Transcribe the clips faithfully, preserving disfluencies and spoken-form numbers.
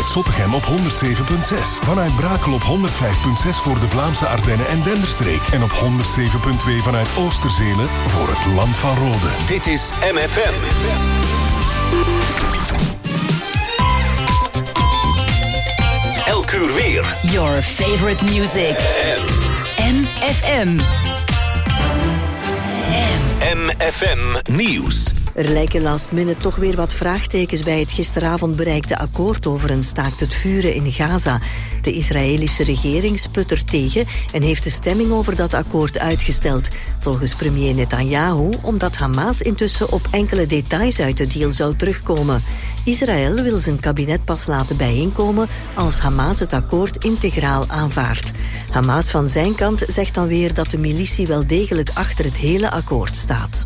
Zottegem op honderd zeven komma zes. Vanuit Brakel op honderd vijf komma zes voor de Vlaamse Ardennen en Denderstreek. En op honderd zeven komma twee vanuit Oosterzelen voor het Land van Rode. Dit is M F M. Elk uur weer. Your favorite music. M F M. M F M Nieuws. Er lijken last minute toch weer wat vraagtekens bij het gisteravond bereikte akkoord over een staakt het vuren in Gaza. De Israëlische regering sput er tegen en heeft de stemming over dat akkoord uitgesteld. Volgens premier Netanyahu omdat Hamas intussen op enkele details uit de deal zou terugkomen. Israël wil zijn kabinet pas laten bijeenkomen als Hamas het akkoord integraal aanvaardt. Hamas van zijn kant zegt dan weer dat de militie wel degelijk achter het hele akkoord staat.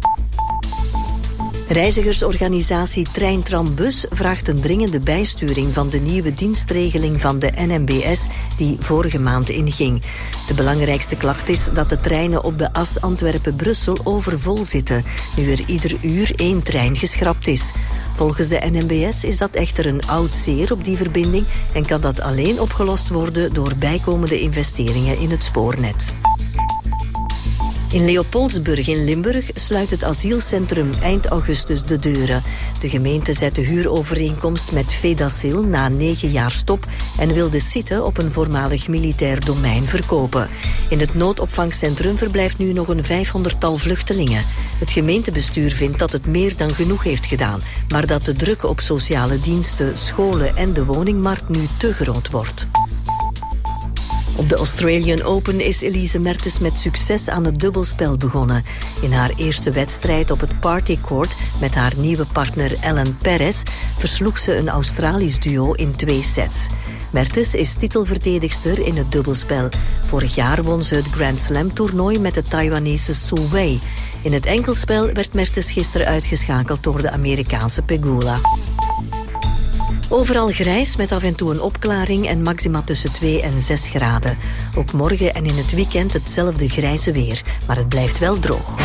Reizigersorganisatie Trein Tram Bus vraagt een dringende bijsturing van de nieuwe dienstregeling van de N M B S die vorige maand inging. De belangrijkste klacht is dat de treinen op de as Antwerpen-Brussel overvol zitten, nu er ieder uur één trein geschrapt is. Volgens de N M B S is dat echter een oud zeer op die verbinding en kan dat alleen opgelost worden door bijkomende investeringen in het spoornet. In Leopoldsburg in Limburg sluit het asielcentrum eind augustus de deuren. De gemeente zet de huurovereenkomst met Vedacil na negen jaar stop en wil de site op een voormalig militair domein verkopen. In het noodopvangcentrum verblijft nu nog een vijfhonderdtal vluchtelingen. Het gemeentebestuur vindt dat het meer dan genoeg heeft gedaan, maar dat de druk op sociale diensten, scholen en de woningmarkt nu te groot wordt. Op de Australian Open is Elise Mertens met succes aan het dubbelspel begonnen. In haar eerste wedstrijd op het partycourt met haar nieuwe partner Ellen Perez versloeg ze een Australisch duo in twee sets. Mertens is titelverdedigster in het dubbelspel. Vorig jaar won ze het Grand Slam toernooi met de Taiwanese Su Wei. In het enkelspel werd Mertens gisteren uitgeschakeld door de Amerikaanse Pegula. Overal grijs met af en toe een opklaring en maxima tussen twee en zes graden. Ook morgen en in het weekend hetzelfde grijze weer, maar het blijft wel droog.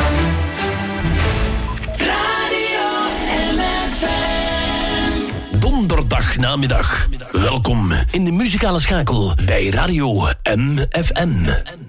Radio M F M. Donderdag namiddag. Welkom in de muzikale schakel bij Radio M F M.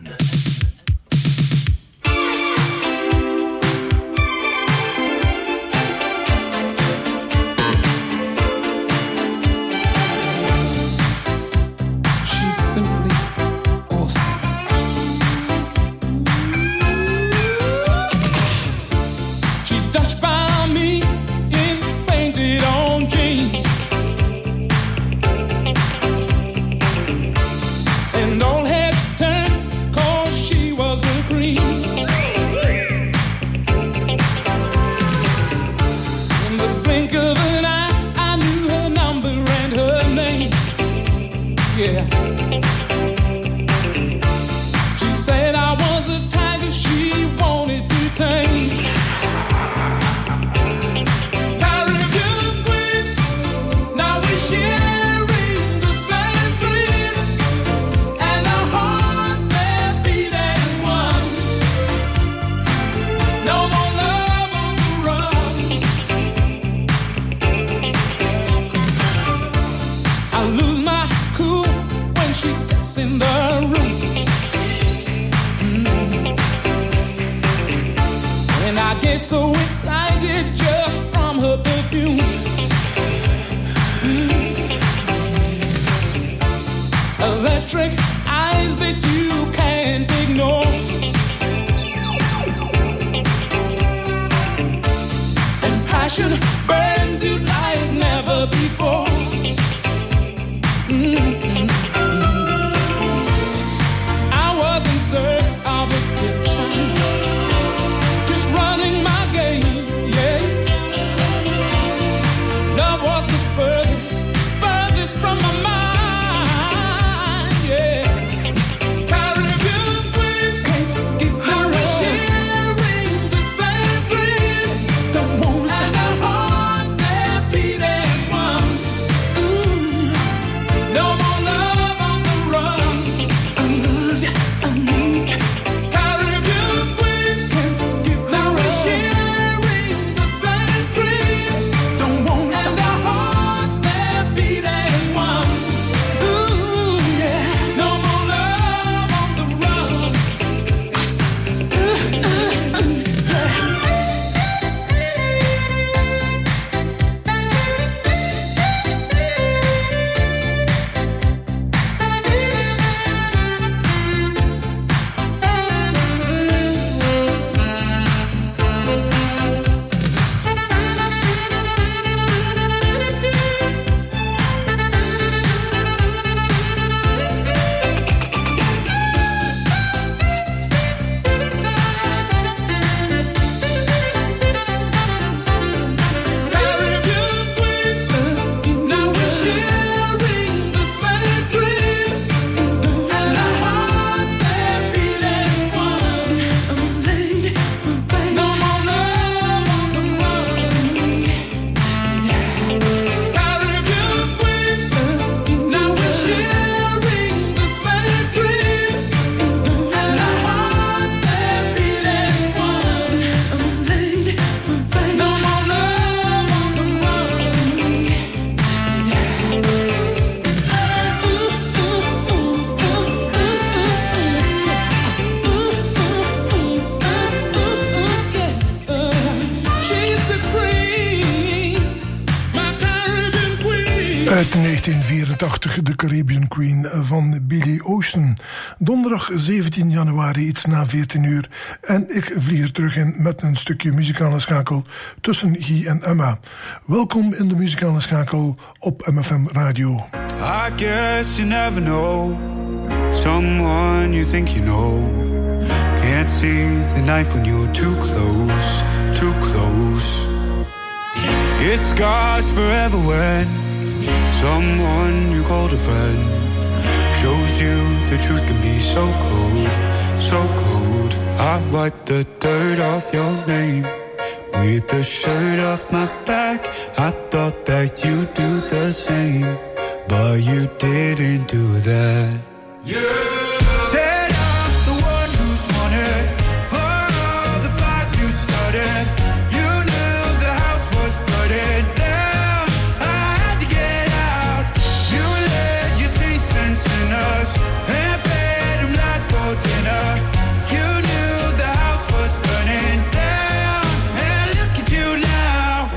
In the room, mm. And I get so excited just from her perfume. Mm. Electric eyes that you can't ignore. And passion burns you like never before. Mm-hmm. Search of a good time, just running my game, yeah. Love was the furthest, furthest from my mind, yeah. Caribbean queen, can't give her a sharing the same dream. Don't want to stand our hearts, they're beating one. Ooh, no more love on the run. I love you. One. negentien vierentachtig, de Caribbean Queen van Billy Ocean. Donderdag zeventien januari, iets na veertien uur. En ik vlieg er terug in met een stukje muzikale schakel tussen Guy en Emma. Welkom in de muzikale schakel op M F M Radio. I guess you never know someone you think you know. Can't see the knife when you're too close, too close. It scars forever when someone you called a friend shows you the truth can be so cold, so cold. I wipe the dirt off your name with the shirt off my back. I thought that you'd do the same, but you didn't do that. Yeah. Said I'm the one who's wanted for all the fights you started. You knew the house was burning down. I had to get out. You led your saints and sinners and fed them lies for dinner. You knew the house was burning down. And look at you now.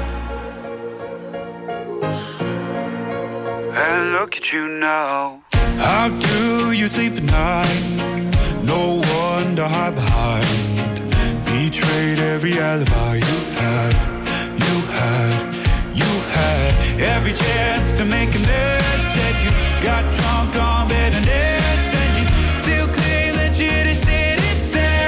And look at you now. How do you sleep at night? No one to hide behind. Betrayed every alibi you had, you had, you had. Every chance to make amends. Instead you got drunk on bitterness. And you still claim that you just didn't say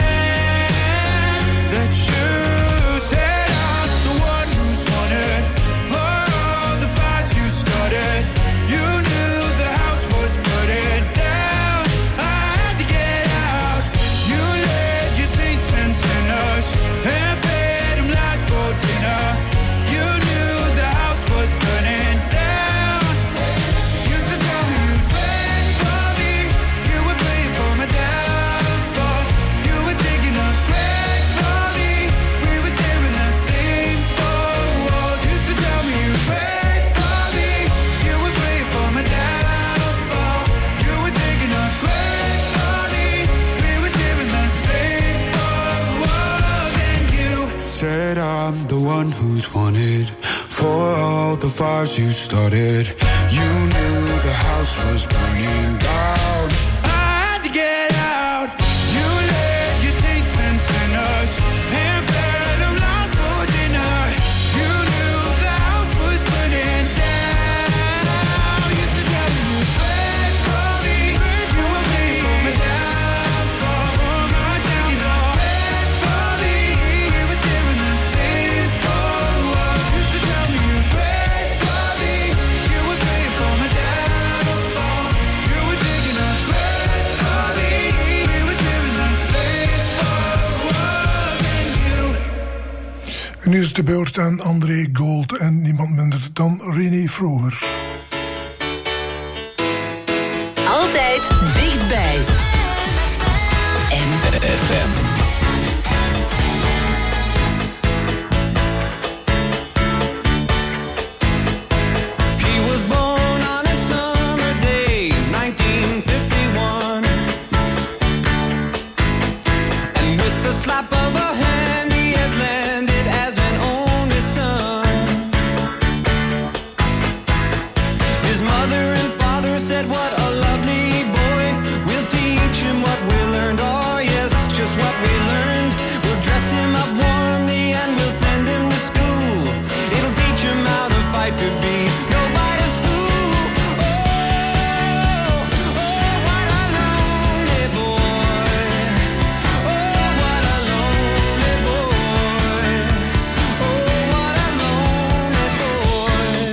that you said I'm the one who's wanted for all the fights you started. You knew the house was burning down. I had to get out. You led your saints and sinners and fed them lies for dinner. You knew the house was burning down. Used to tell me you'd pray for me. You would pray for my downfall. You were digging a grave for me. We were sharing the same four walls. Used to tell me you'd pray for me. You would pray for my downfall. You were digging a grave for me. We were sharing the same four walls. And you said I'm the one who's wanted for all the fires you started. You knew the house was burning down. I had to get out. You led your saints and sinners and fed them lies for dinner. You knew the house was burning down. Used to tell me you'd pray for me. You would pray for my downfall, for my downfall. Pray for me. We were sharing the same four walls. Used to tell me you'd pray for me. You would pray for my downfall. You were digging a grave for me. We were sharing the same four walls. And you. En nu is de beurt aan André Gold en niemand minder dan René Vroger. Altijd dichtbij. M F M. He was born on a summer day, nineteen fifty-one. And with the slap of a hand, he had landed as an only son. His mother and father said, what a lovely boy. We'll teach him what we learned. Oh, yes, just what we learned. We'll dress him up warmly and we'll send him to school. It'll teach him how to fight to be nobody's fool. Oh, oh, what a lonely boy. Oh, what a lonely boy. Oh, what a lonely boy.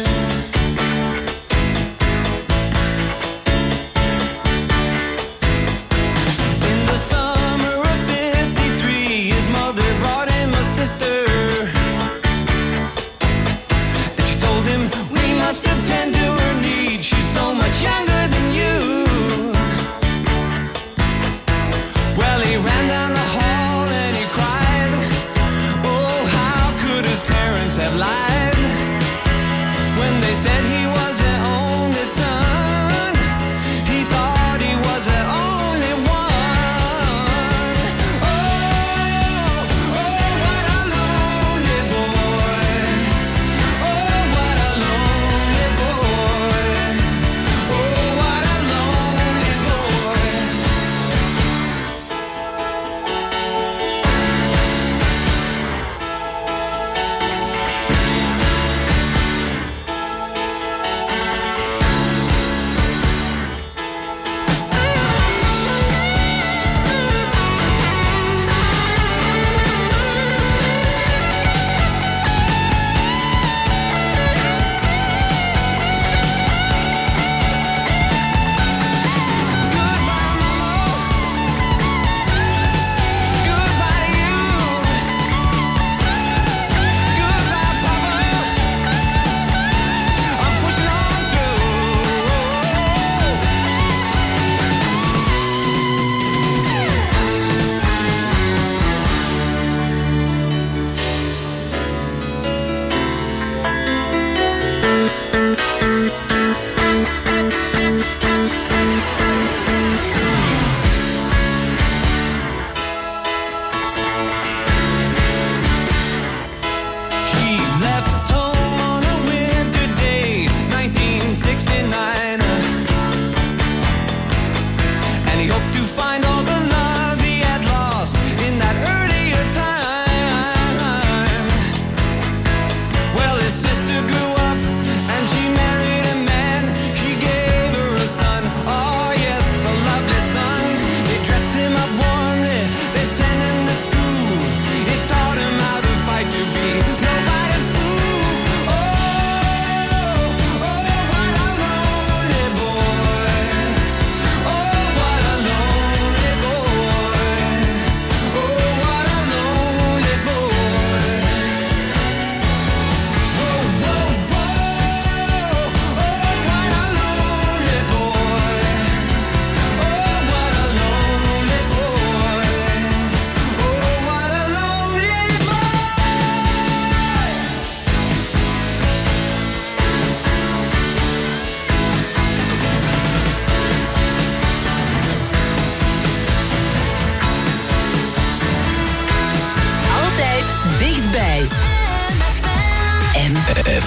In the summer of fifty-three, his mother brought him a sister. And she told him,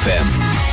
F M.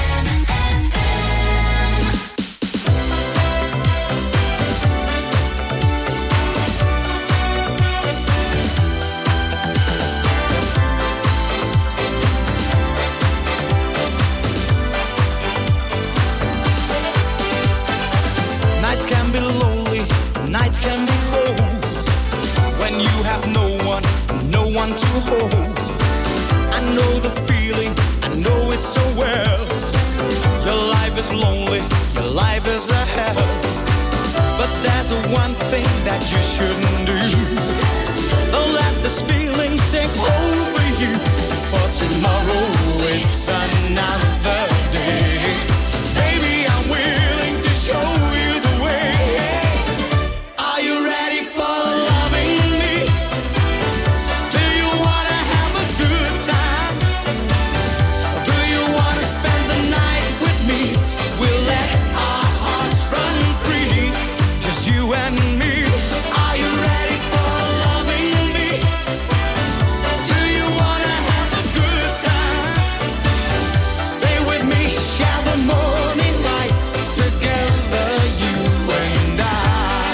Nights can be lonely, nights can be cold. When you have no one, no one to hold. I know the feeling, I know it so well. Your life is lonely, your life is a hell. But there's a one thing that you shouldn't do. Don't let this feeling take over you. For tomorrow is another day. Baby, I'm willing to show you the way. Are you ready for loving me? Do you wanna have a good time? Do you wanna spend the night with me? We'll let our hearts run free, just you and me. Are you ready for loving me? Do you wanna have a good time? Stay with me, share the morning light together, you and I.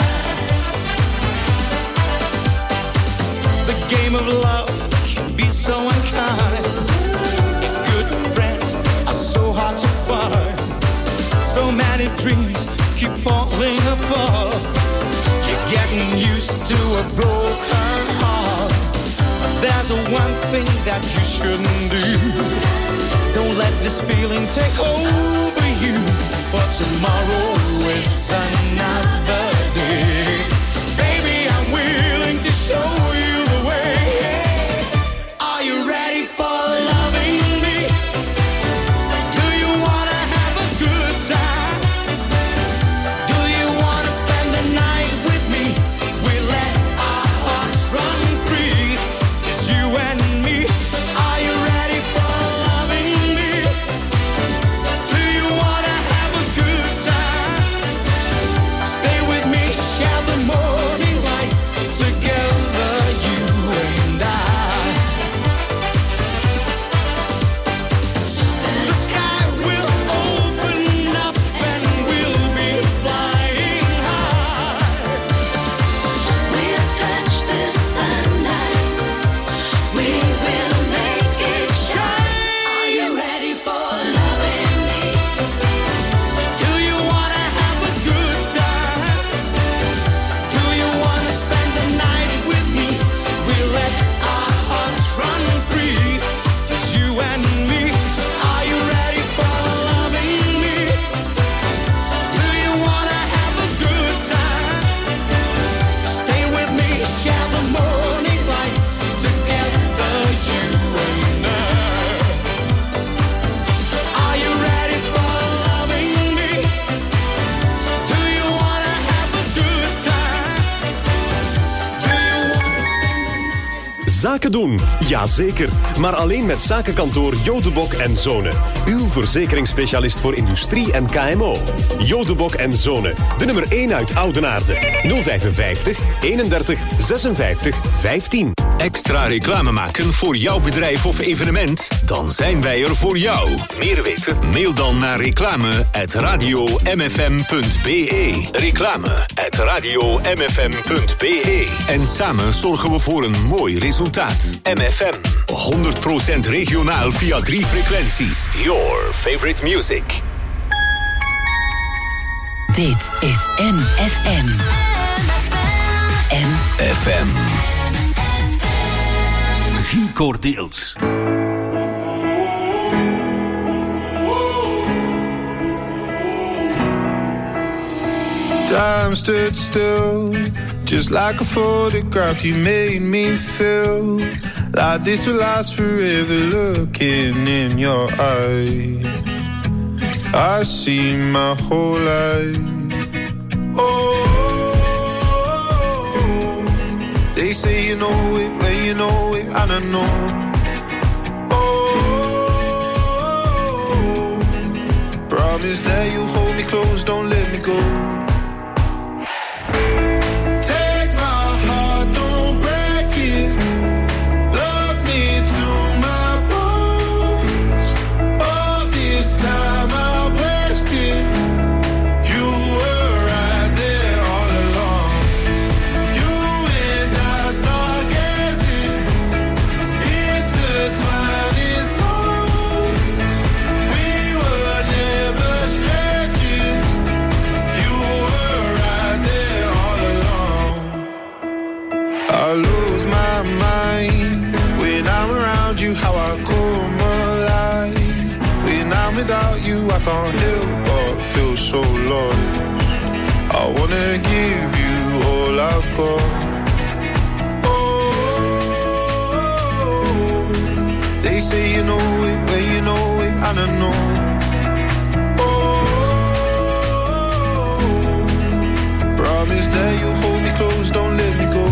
The game of love can be so unkind. Good friends are so hard to find. So many dreams keep falling apart. You're getting used to a broken heart. But there's a one thing that you shouldn't do. Don't let this feeling take over you. For tomorrow is another day. Baby, I'm willing to show you the way. Are you ready for loving me? Do you wanna have a good time? Do you wanna spend the night with me? We let our hearts run free, just you and me. Are you ready for loving me? Do you wanna have a good time? Stay with me, share the morning light together, you and I. The sky will open up and we'll be flying high. We'll touch the sunlight. We will make it shine. Are you ready for loving me? Do you wanna have a good time? Do you wanna spend the night with me? We'll let our hearts run free, just you and me. Are you ready for loving me? Do you wanna have a good time? Stay with me, share the morning light together, you and I. Are you ready for loving me? Do you wanna have a good time? Do you wanna Zaken doen? Jazeker. Maar alleen met zakenkantoor Jodebok en Zonen. Uw verzekeringsspecialist voor industrie en K M O. Jodebok en Zonen. De nummer één uit Oudenaarde. nul vijfenvijftig, eenendertig, zesenvijftig, vijftien. Extra reclame maken voor jouw bedrijf of evenement? Dan zijn wij er voor jou. Meer weten? Mail dan naar reclame at radio m f m punt b e. Reclame at radio m f m punt b e. En samen zorgen we voor een mooi resultaat. M F M. honderd procent regionaal via drie frequenties. Your favorite music. Dit is M F M. M F M. Giel Cordeels. Time stood still, just like a photograph. You made me feel like this will last forever. Looking in your eyes, I see my whole life. Oh, they say you know it when you know it, and I know. Oh, promise that you hold me close, don't let me go. I can't help but feel so lost. I wanna give you all I've got. Oh, they say you know it when you know it, and I know. Oh, promise that you hold me close, don't let me go.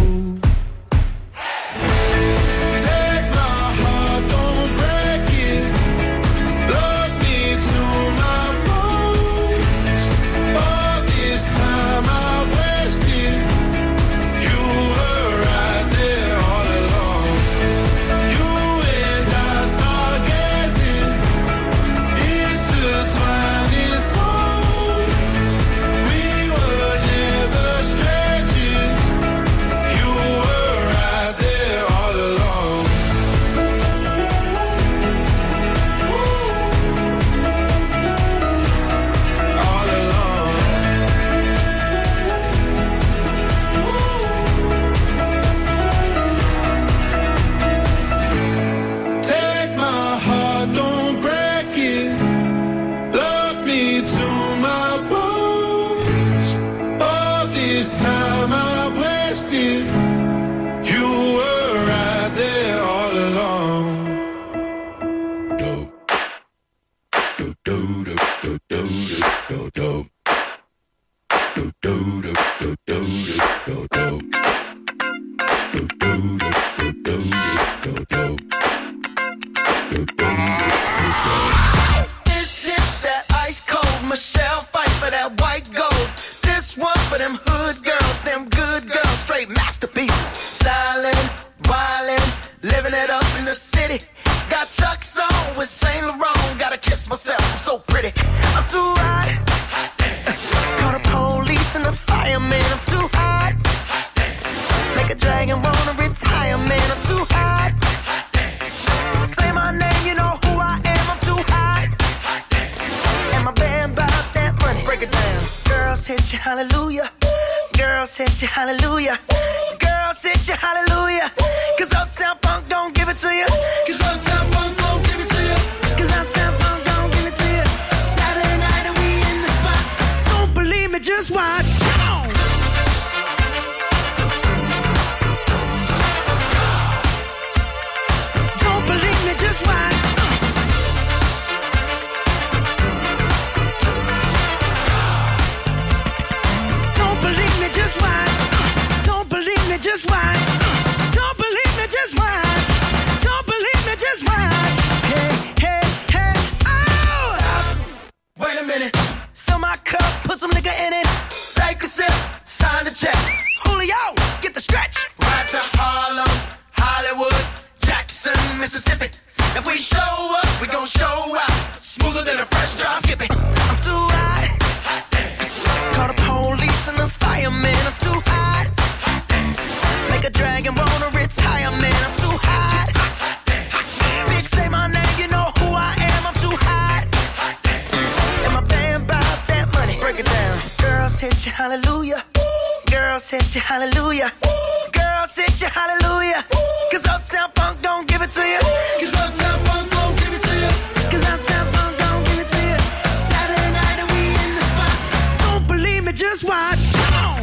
Hallelujah. Girls hit you, hallelujah. Cause Uptown Funk don't give it to you. Cause Uptown Funk don't give it to you. Cause Uptown Funk don't give it to you. Saturday night and we in the spot. Don't believe me, just watch. Come on. Don't believe me, just watch. Don't believe me, just watch. Just watch. Don't believe me, just watch. Don't believe me, just watch. Hey, hey, hey, oh! Stop. Wait a minute. Fill my cup, put some nigga in it. Take a sip, sign the check. Julio, get the stretch. Right to Harlem, Hollywood, Jackson, Mississippi. If we show up, we gon' show out. Smoother than a fresh drop. Skip it. I'm too hot. Call the police and the fireman. I'm too hot. Make a dragon wanna retire, man, I'm too hot. Bitch, say my name, you know who I am, I'm too hot. And my band bought that money, break it down. Girls hit you, hallelujah. Girls hit you, hallelujah. Girls hit you, hallelujah. Cause Uptown Funk don't give it to you. Cause Uptown Funk don't give it to you. Cause Uptown Funk don't give it to you. Saturday night and we in the spot. Don't believe me, just watch. Come on.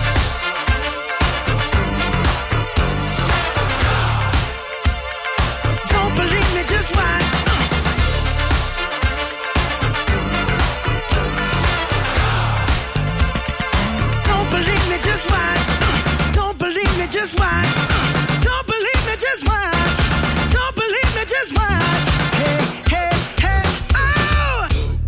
Just watch. Don't believe me, just watch. Don't believe me, just watch. Don't believe me, just watch. Don't believe me, just watch. Hey, hey, hey, oh!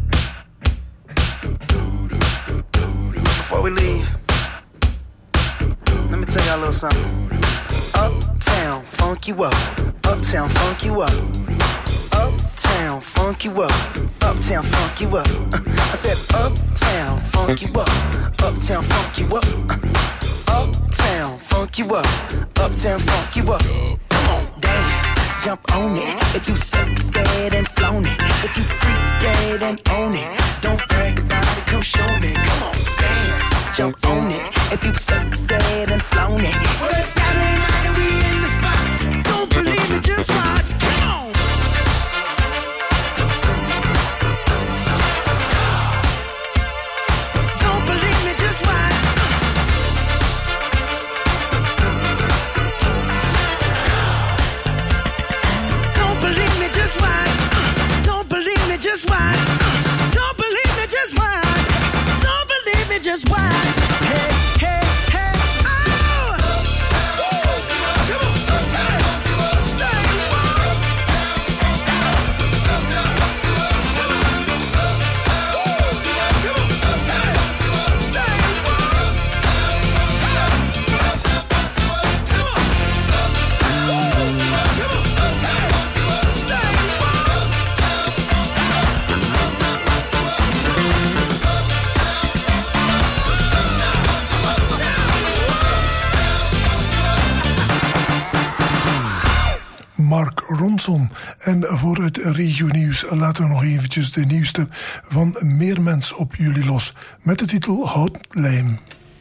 Before we leave, let me tell y'all a little something. Uptown, funk you up. Uptown, funk you up. Uptown, funk you up. Uptown, funk you up. Uh, I said uptown, funk you up. Uptown, funk you up. Uh, uptown, funk you up. Uptown, funk you up. Come on, dance, jump on it. If you sexed and flown it. If you freak dead and own it. Don't brag about it, come show me. Come on, dance, jump on it. If you sexed and flown it. Well, it's Saturday night and we in the spot. Don't believe it, just watch. Come on. just watch. Hey, hey, hey, oh! Mark Ronson. En voor het regio-nieuws laten we nog eventjes de nieuwste van Meermens op jullie los. Met de titel Houtlijm.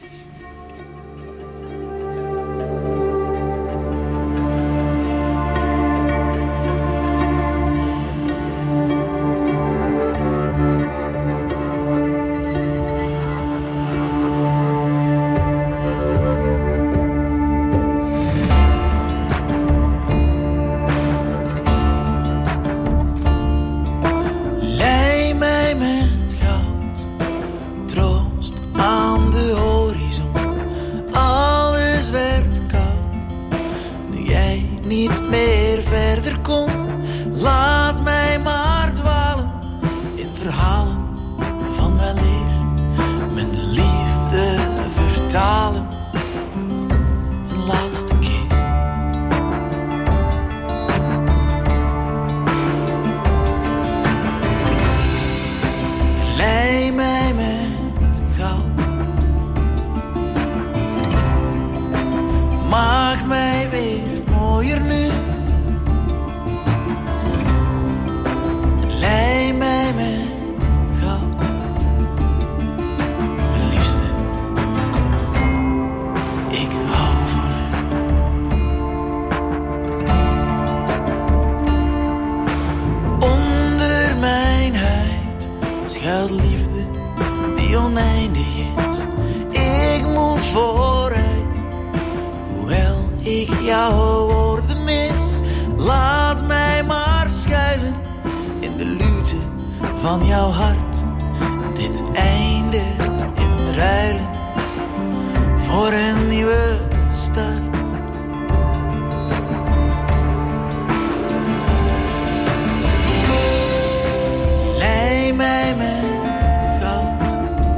Lei mij met goud, troost aan de horizon. Alles werd koud, nu jij niet meer verder kon. Laat mij maar dwalen in verhalen van weleer. Mijn liefde vertalen, een laatste keer. Lei mij met goud, maak mij weer mooier nu. Lei mij met goud, mijn liefste, ik hou van u. Onder mijn huid schuilt liefde die oneindig is. Ik moet vooruit, hoewel ik jouw woorden mis. Laat mij maar schuilen in de luwte van jouw hart. Dit einde inruilen voor een nieuwe start. Lei mij met goud,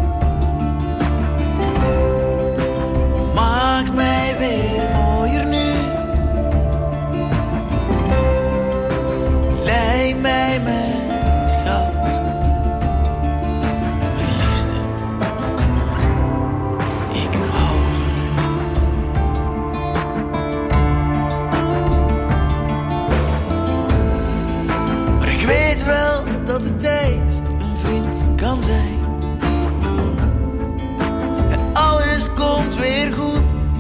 maak mij weer mooier nu. Lei mij met goud, mijn liefste, ik hou van u. Maar ik weet wel dat de tijd een vriend kan zijn. En alles komt weer goed.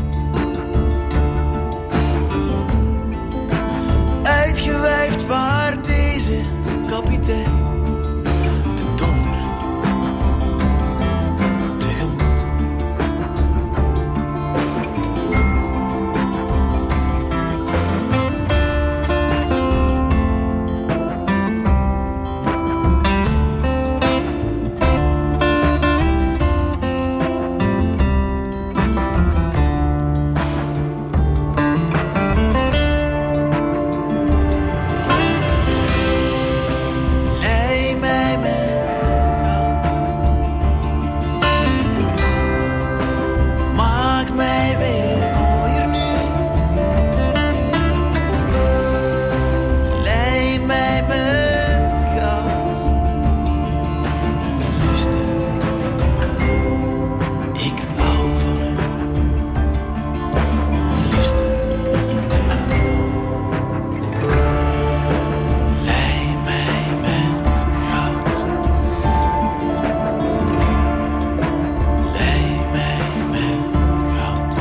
Uitgewuifd vaart deze kapitein de donder tegemoet. Lei mij met goud, maak mij weer mooier nu. Lei mij met goud, liefste, ik hou van u. Liefste, lei mij met goud. Lei mij met goud.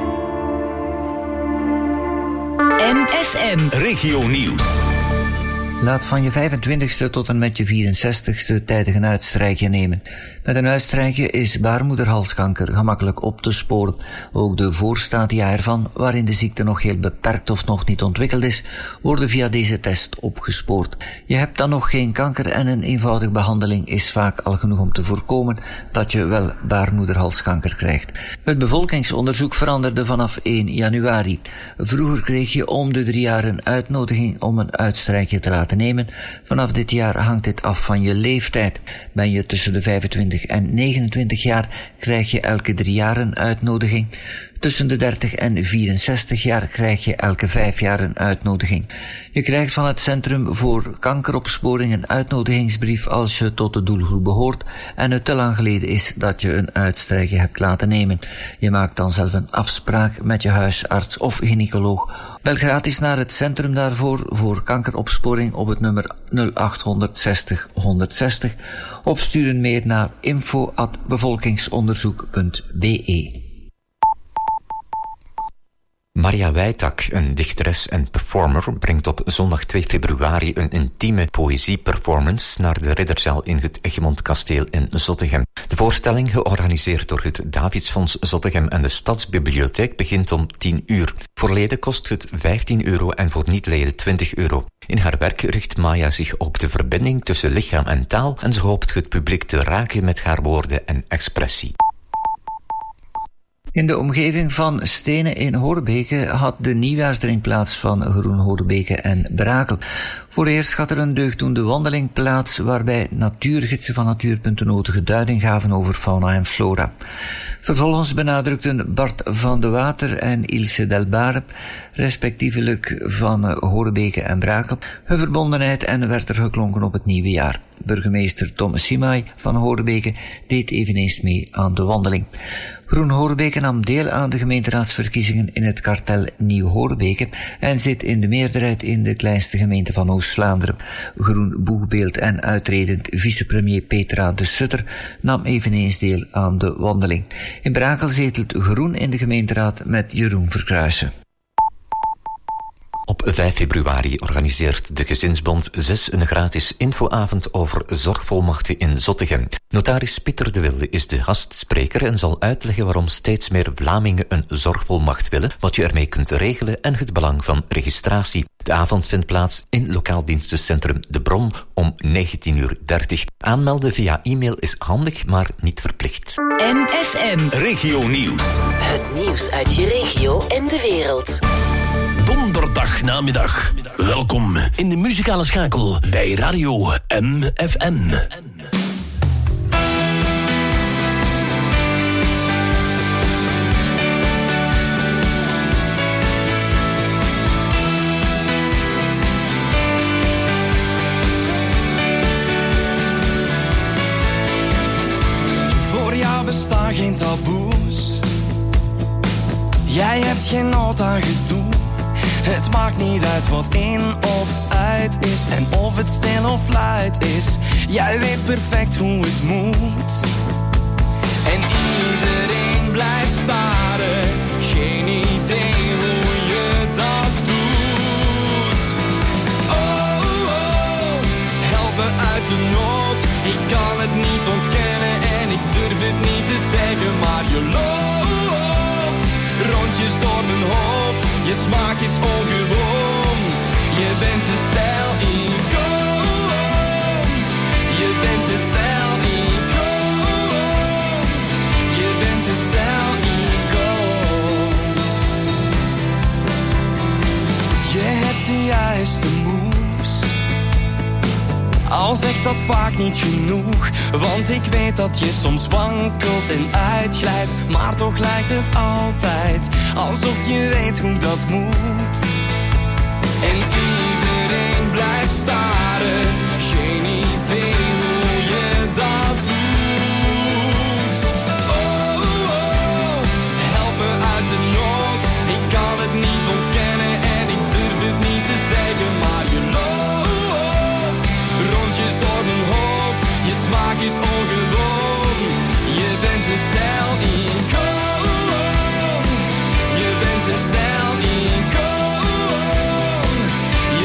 M F M. Regio Nieuws. Laat van je vijfentwintigste tot en met je vierenzestigste tijdig een uitstrijkje nemen. Met een uitstrijkje is baarmoederhalskanker gemakkelijk op te sporen. Ook de voorstadia ervan, waarin de ziekte nog heel beperkt of nog niet ontwikkeld is, worden via deze test opgespoord. Je hebt dan nog geen kanker en een eenvoudige behandeling is vaak al genoeg om te voorkomen dat je wel baarmoederhalskanker krijgt. Het bevolkingsonderzoek veranderde vanaf één januari. Vroeger kreeg je om de drie jaar een uitnodiging om een uitstrijkje te laten nemen. Vanaf dit jaar hangt dit af van je leeftijd. Ben je tussen de vijfentwintig en negenentwintig jaar, krijg je elke drie jaar een uitnodiging. Tussen de dertig en vierenzestig jaar krijg je elke vijf jaar een uitnodiging. Je krijgt van het Centrum voor Kankeropsporing een uitnodigingsbrief als je tot de doelgroep behoort en het te lang geleden is dat je een uitstrijkje hebt laten nemen. Je maakt dan zelf een afspraak met je huisarts of gynaecoloog. Bel gratis naar het centrum daarvoor voor kankeropsporing op het nummer nul acht zestig honderdzestig of stuur een mail naar info at bevolkingsonderzoek punt b e. Maria Wijtak, een dichteres en performer, brengt op zondag twee februari een intieme poëzieperformance naar de Ridderzaal in het Egmond Kasteel in Zottegem. De voorstelling, georganiseerd door het Davidsfonds Zottegem en de Stadsbibliotheek, begint om tien uur. Voor leden kost het vijftien euro en voor niet-leden twintig euro. In haar werk richt Maya zich op de verbinding tussen lichaam en taal en ze hoopt het publiek te raken met haar woorden en expressie. In de omgeving van Stenen in Horebeke had de nieuwjaarsdrink plaats van Groen Horebeke en Brakel. Voor eerst had er een deugddoende wandeling plaats waarbij natuurgidsen van Natuurpunt de nodige duiding gaven over fauna en flora. Vervolgens benadrukten Bart van de Water en Ilse Delbare, respectievelijk van Horebeke en Brakel, hun verbondenheid en werd er geklonken op het nieuwe jaar. Burgemeester Tom Simay van Horebeke deed eveneens mee aan de wandeling. Groen Horebeke nam deel aan de gemeenteraadsverkiezingen in het kartel Nieuw Horebeke en zit in de meerderheid in de kleinste gemeente van Oost-Vlaanderen. Groen boegbeeld en uitredend vicepremier Petra de Sutter nam eveneens deel aan de wandeling. In Brakel zetelt Groen in de gemeenteraad met Jeroen Verkruijsen. Op vijf februari organiseert de Gezinsbond zes een gratis infoavond over zorgvolmachten in Zottegem. Notaris Pieter de Wilde is de gastspreker en zal uitleggen waarom steeds meer Vlamingen een zorgvolmacht willen, wat je ermee kunt regelen en het belang van registratie. De avond vindt plaats in lokaal dienstencentrum De Bron om negentien uur dertig. Aanmelden via e-mail is handig, maar niet verplicht. M F M Regio Nieuws. Het nieuws uit je regio en de wereld. Donderdag namiddag. Welkom in de muzikale schakel bij Radio M F M. Voor jou bestaan geen taboes. Jij hebt geen nood aan gedoe. Het maakt niet uit wat in of uit is en of het stil of luid is. Jij weet perfect hoe het moet. En iedereen blijft staren, geen idee hoe je dat doet. Oh, oh, help me uit de nood. Ik kan het niet ontkennen en ik durf het niet te zeggen, maar je loopt rondjes door mijn hoofd. Je smaak is ongewoon. Je bent de stijl-icoon. Je bent de stijl-icoon. Je bent de stijl-icoon. Je hebt de juiste moves. Al zegt dat vaak niet genoeg, want ik weet dat je soms wankelt en uitglijdt, maar toch lijkt het altijd alsof je weet hoe dat moet. En iedereen blijft staren, geen idee hoe je dat doet. Oh, oh, help me uit de nood. Ik kan het niet ontkennen en ik durf het niet te zeggen, maar je loopt rondjes door mijn hoofd. Je smaak is ongewoon. Je bent de stijl-icoon. Je bent de stijl-icoon.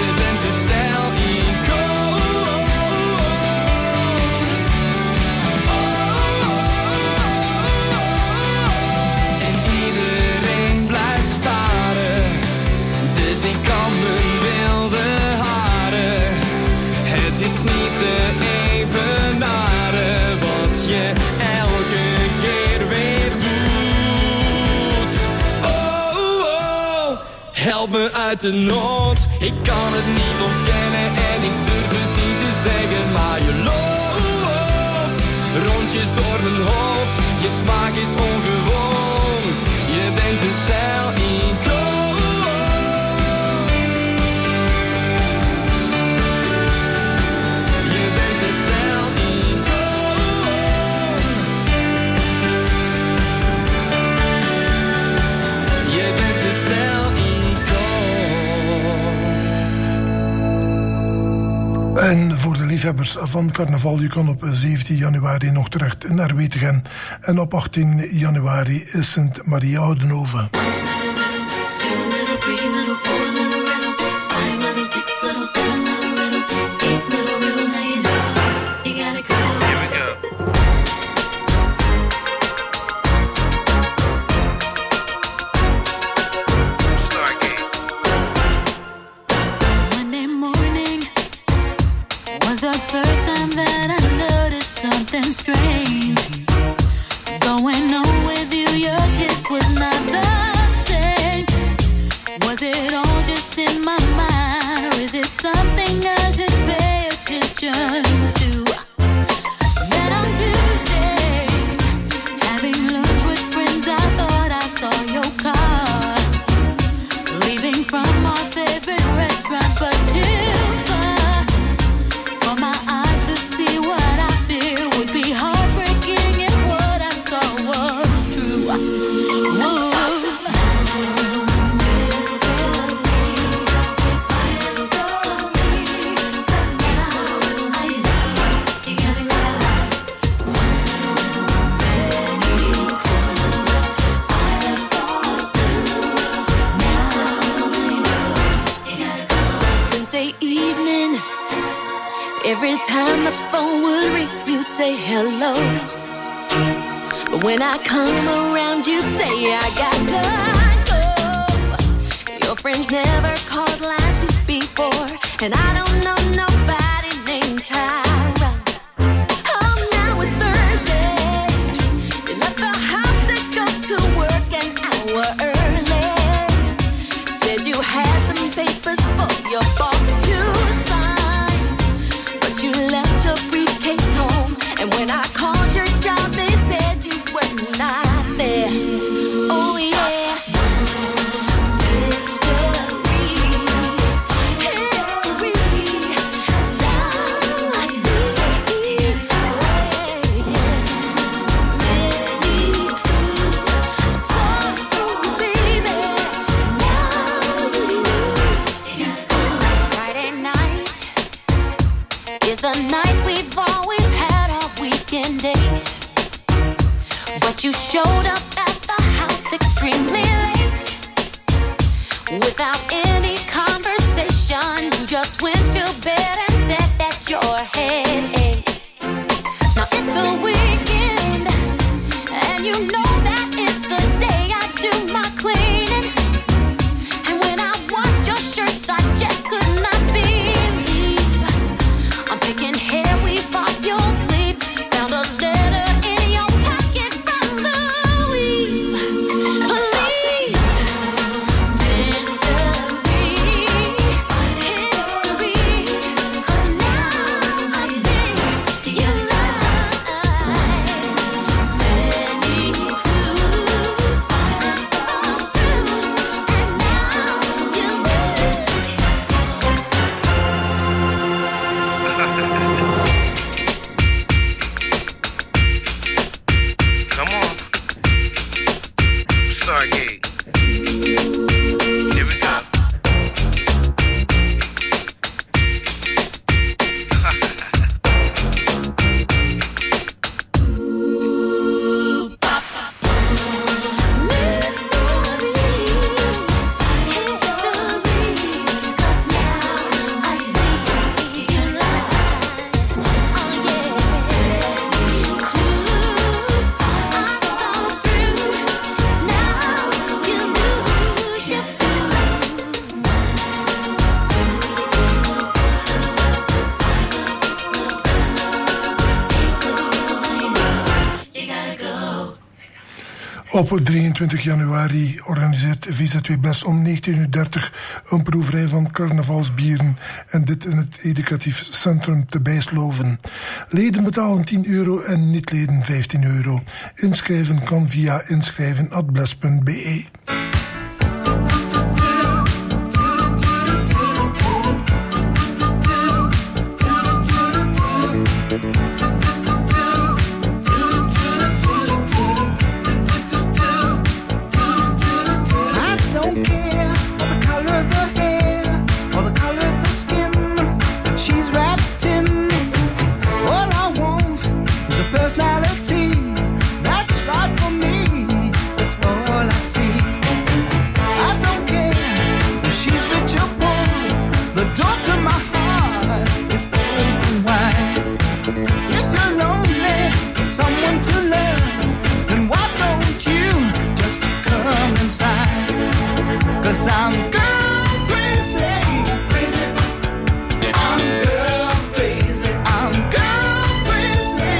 helpt me uit de nood. Ik kan het niet ontkennen en ik durf het niet te zeggen, maar je loopt rondjes door mijn hoofd. Je smaak is ongewoon, je bent een stijl-icoon. Je bent een stijl-icoon. Je bent een stijl-icoon. En voor de liefhebbers van carnaval, je kan op zeventien januari nog terecht naar Wetegem. En op achttien januari is Sint Maria Oudenhoven. Strange going on with you, your kiss was not the same. Was it all just in my mind, or is it something I should pay attention to? Then on Tuesday, having lunch with friends, I thought I saw your car leaving from our favorite restaurant, but too far for my eyes to see what I fear would be heartbreaking if what I saw was true. Whoa. Wednesday evening, every time the phone would ring, you'd say hello. But when I come around, you'd say I got to go. Your friends never called lines before, and I don't know nobody named Tyra. Oh, now it's Thursday. You left the house to go to work an hour early. Said you had some papers for your boss to sign, but you left your briefcase home, and when I called your job, they said you were not there. Oh yeah. Friday night is the night we've always had our weekend date, but you showed up at the house extremely late. Without any conversation, you just went to bed and said that your head ached. Now it's the weekend, and you know that it's the day I do my cleaning. And when I washed your shirts, I just could not believe I'm picking hair weave off your sleeve. Found a letter in your pocket from Louise. Please, mystery, history, 'cause now I see Op drieëntwintig januari organiseert V Z W Bes om negentien uur dertig een proeverij van carnavalsbieren. En dit in het educatief centrum te Bijsloven. Leden betalen tien euro en niet-leden vijftien euro. Inschrijven kan via inschrijven at bles punt b e. Cause I'm girl crazy, crazy. I'm girl crazy, I'm girl crazy.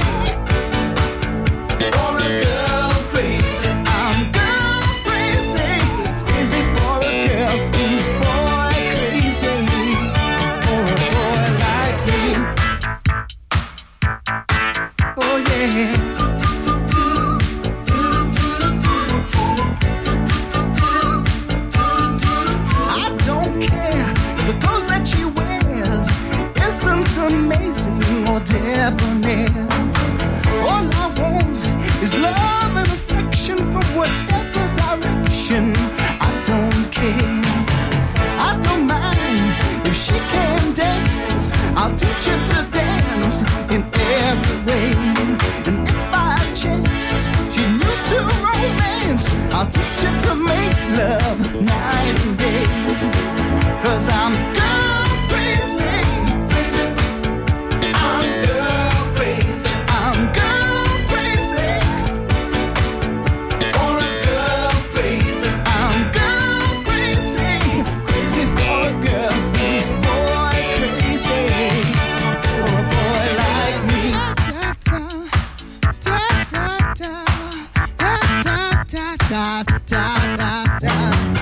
For a girl crazy, I'm girl crazy, crazy for a girl who's boy crazy. For a boy like me. Oh yeah. Amazing or debonair. All I want is love and affection from whatever direction. I don't care, I don't mind if she can dance. I'll teach her to dance in every way. And if by chance she's new to romance, I'll teach her to make love night and day. Cause I'm girl crazy. Da, da, da, da.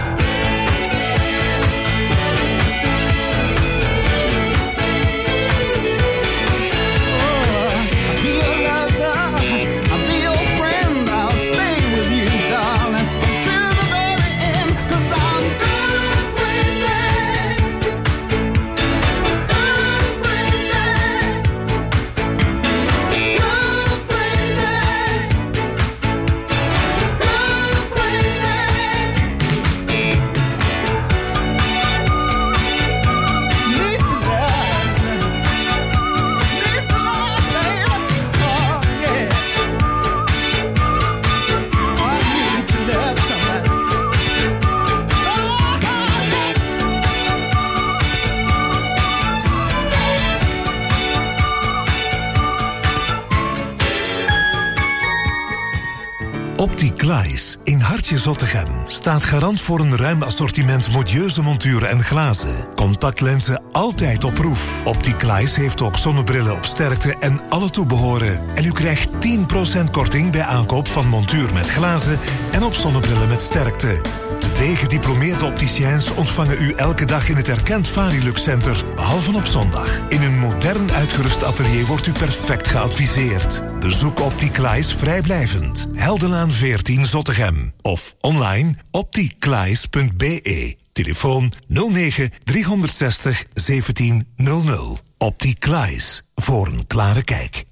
OptiClais in Hartje Zottegem staat garant voor een ruim assortiment modieuze monturen en glazen. Contactlenzen altijd op proef. OptiClais heeft ook zonnebrillen op sterkte en alle toebehoren. En u krijgt tien procent korting bij aankoop van montuur met glazen en op zonnebrillen met sterkte. Twee gediplomeerde opticiens ontvangen u elke dag in het erkend Varilux Center, behalve op zondag. In een modern uitgerust atelier wordt u perfect geadviseerd. Bezoek OptiClais vrijblijvend. Heldenlaan veertien Zottegem. Of online opticlais punt b e. Telefoon nul negen driehonderdzestig zeventien nul nul. OptiClais. Voor een klare kijk.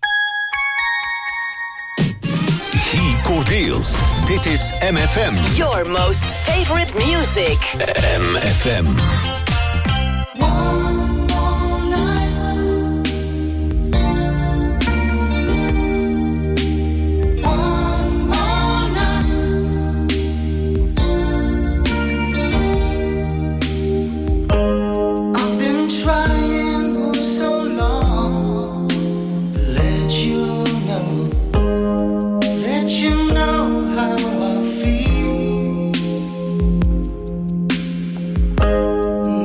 Guy Cordeels. Dit is M F M. Your most favorite music. M F M. How I feel.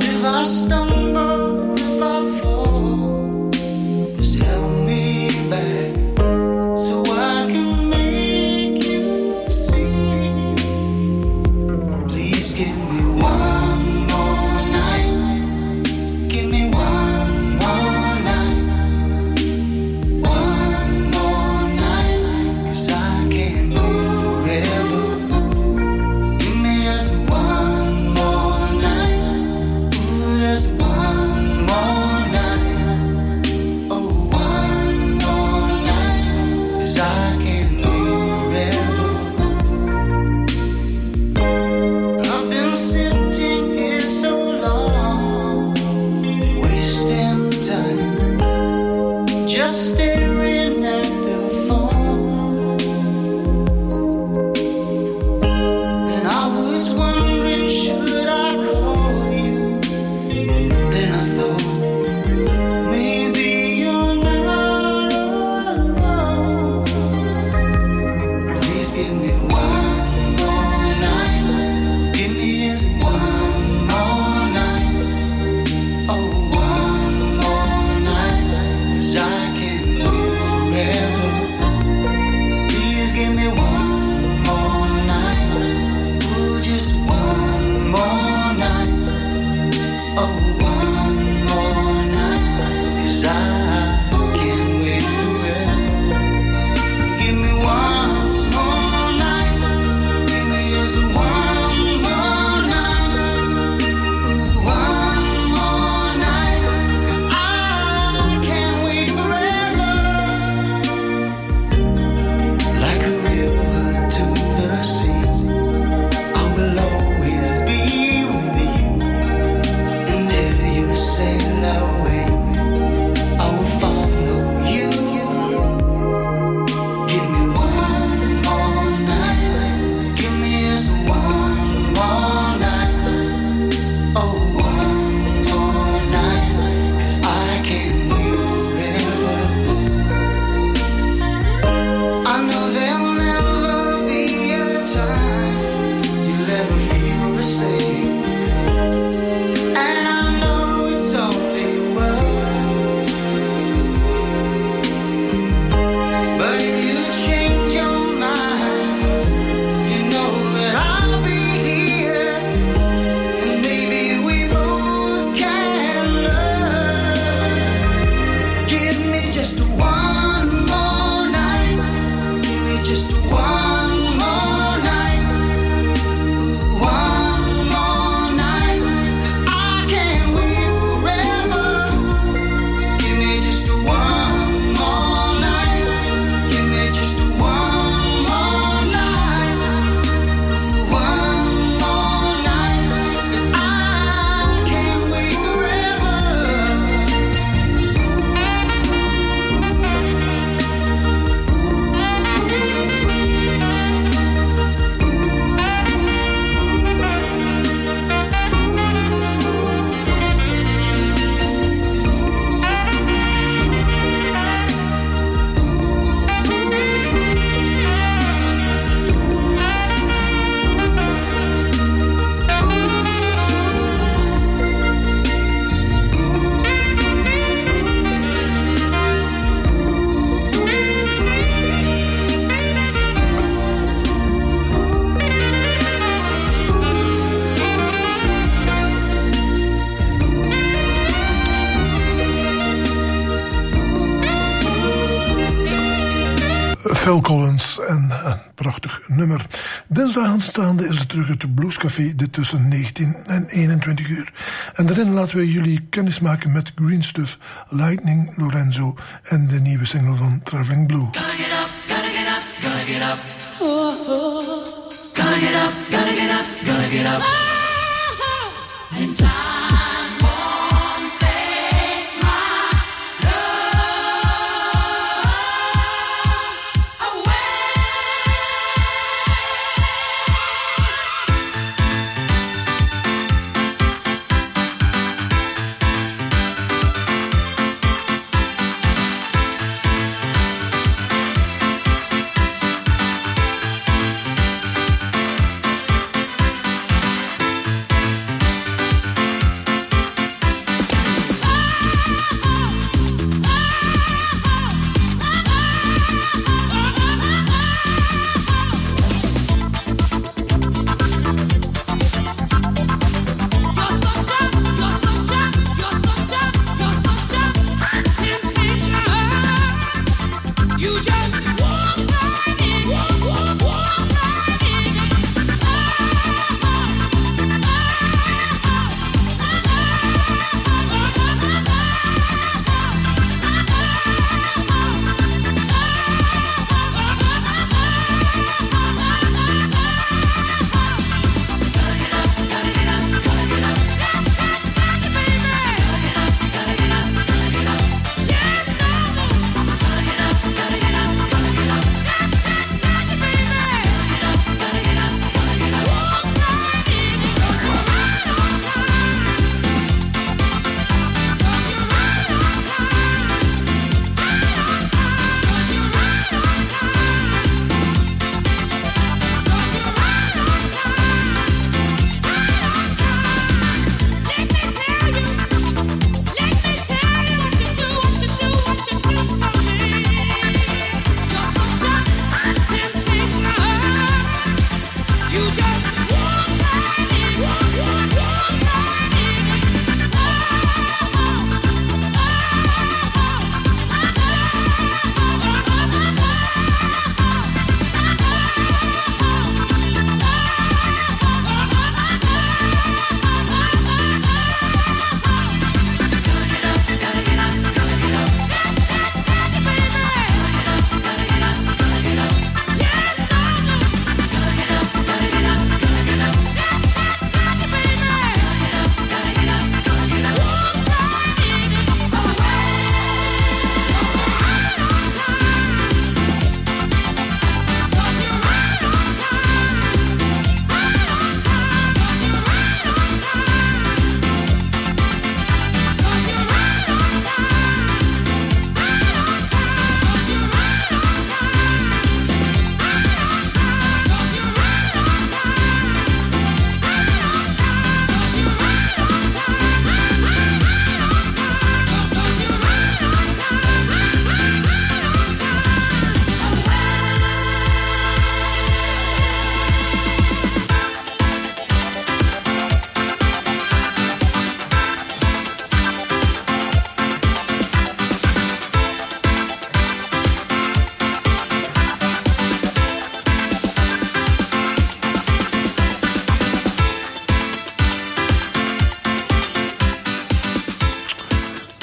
Phil Collins en een prachtig nummer. Dinsdag aanstaande is het terug het Bluescafé, dit tussen negentien en eenentwintig uur. En daarin laten wij jullie kennis maken met Green Stuff, Lightning, Lorenzo en de nieuwe single van Traveling Blue. Gotta get up, gotta get up, gotta get up. Oh, oh. Gotta get up, gotta get up, gotta get up. Oh, in time.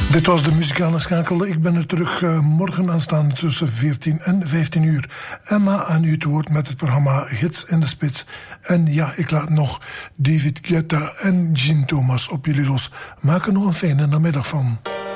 Dit was de muzikale schakel. Ik ben er terug uh, morgen aanstaande tussen veertien en vijftien uur. Emma aan u het woord met het programma Gids in de Spits. En ja, ik laat nog David Guetta en Jean Thomas op jullie los. Maak er nog een fijne namiddag van.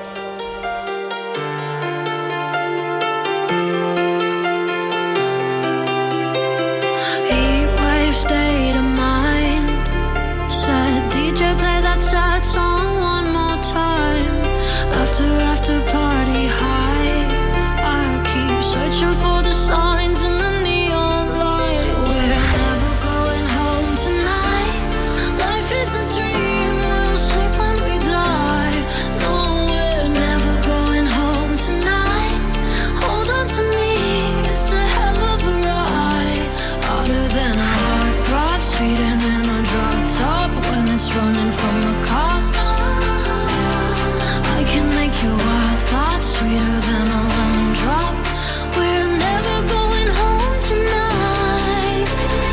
State of mind. Said D J play that sad song one more time. After after party high, I keep searching for the signs in the neon light. We're never going home tonight. Life is a dream, we'll sleep when we die. No, we're never going home tonight. Hold on to me, it's a hell of a ride. Harder than a speeding in a drop top when it's running from a cop. I can make your wild thoughts sweeter than a lemon drop. We're never going home tonight.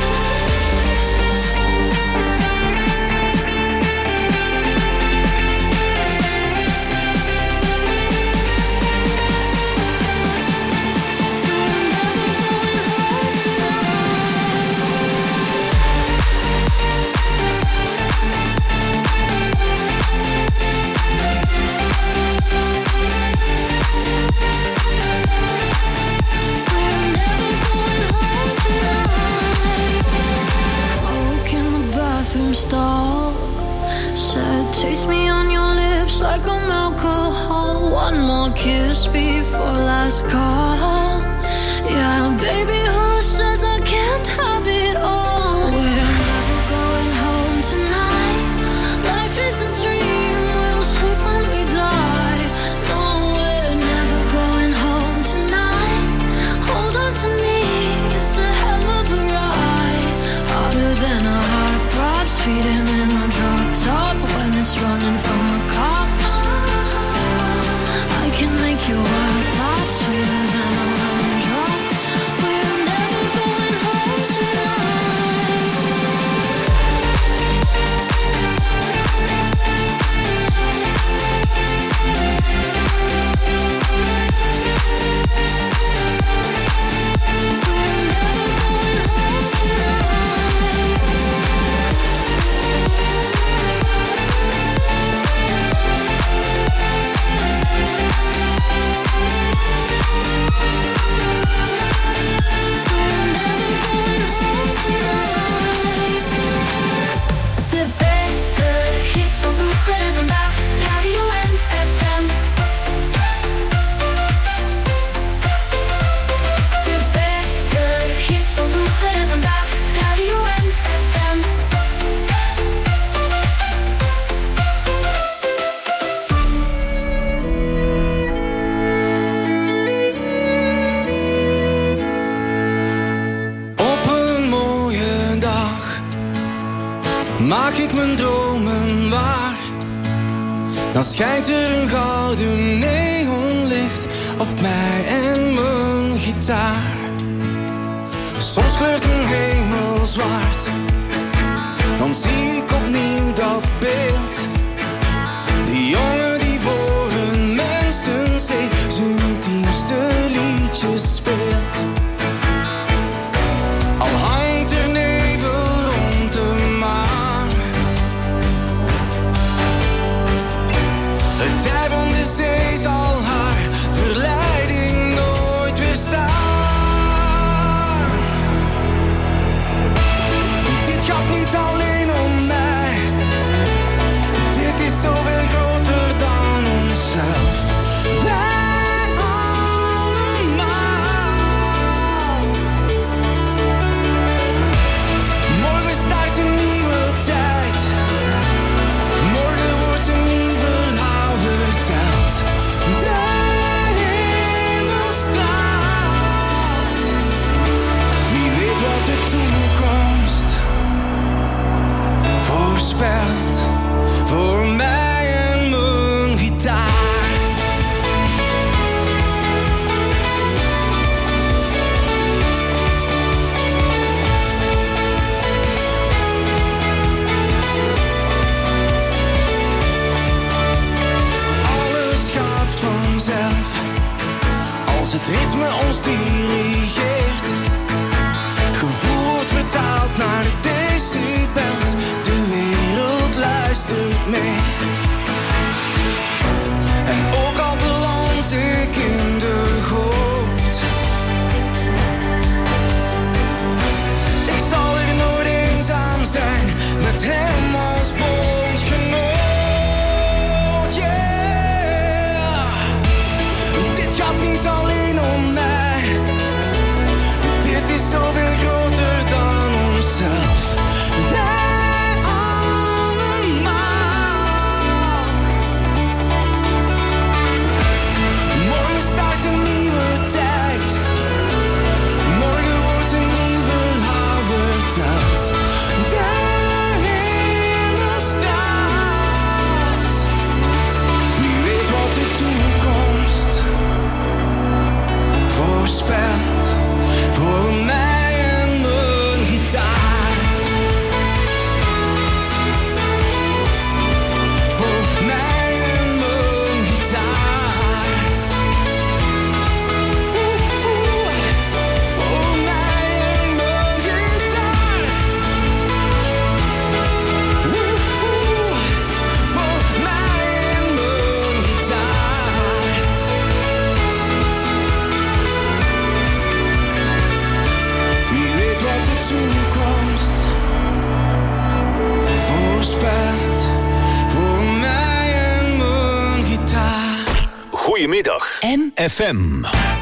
Stall. Said, taste me on your lips like I'm alcohol. One more kiss before last call. Yeah, baby, who says I can't have it all? We're never going home tonight. Life is a dream, we'll sleep when we die. No, we're never going home tonight. Hold on to me, it's a hell of a ride. Harder than a heartthrob, speeding in a drop top when it's running from a cop. I can make your wild thoughts sweeter than a lemon drop. We're never going home tonight. De beste hits van vroeger en vandaag, Radio M F M. De beste hits van vroeger en vandaag, Radio M F M. Op een mooie dag maak ik mijn dromen waar. Dan schijnt er een gouden neonlicht op mij en mijn gitaar. Soms kleurt een hemel zwart. Dan zie ik opnieuw dat beeld. Die jongen die voor een mensenzee zijn intiemste liedjes speelt. Al hangt er nevel rond de maan. Het tij van de zee zal haar verleiding nooit weerstaan. Dit gaat niet alleen om mij. Dit is zoveel groter dan ritme ons dirigeert. Gevoel wordt vertaald naar decibels. De wereld luistert mee. En ook al beland ik in de goot, ik zal er nooit eenzaam zijn met hem als bondgenoot. Niet alleen om mij, dit is zoveel groter dan onszelf. Wij allemaal. Morgen start een nieuwe tijd. Morgen wordt een nieuw verhaal verteld. De wereld staat. Wie weet wat de toekomst voorspeld voor mij en mijn gitaar. Voor mij en mijn gitaar. Oeh, oeh. Voor mij en mijn gitaar. Oeh, oeh. Voor mij en mijn gitaar. Wie weet wat de toekomst voorspelt voor mij en mijn gitaar. Goedemiddag. M. F M.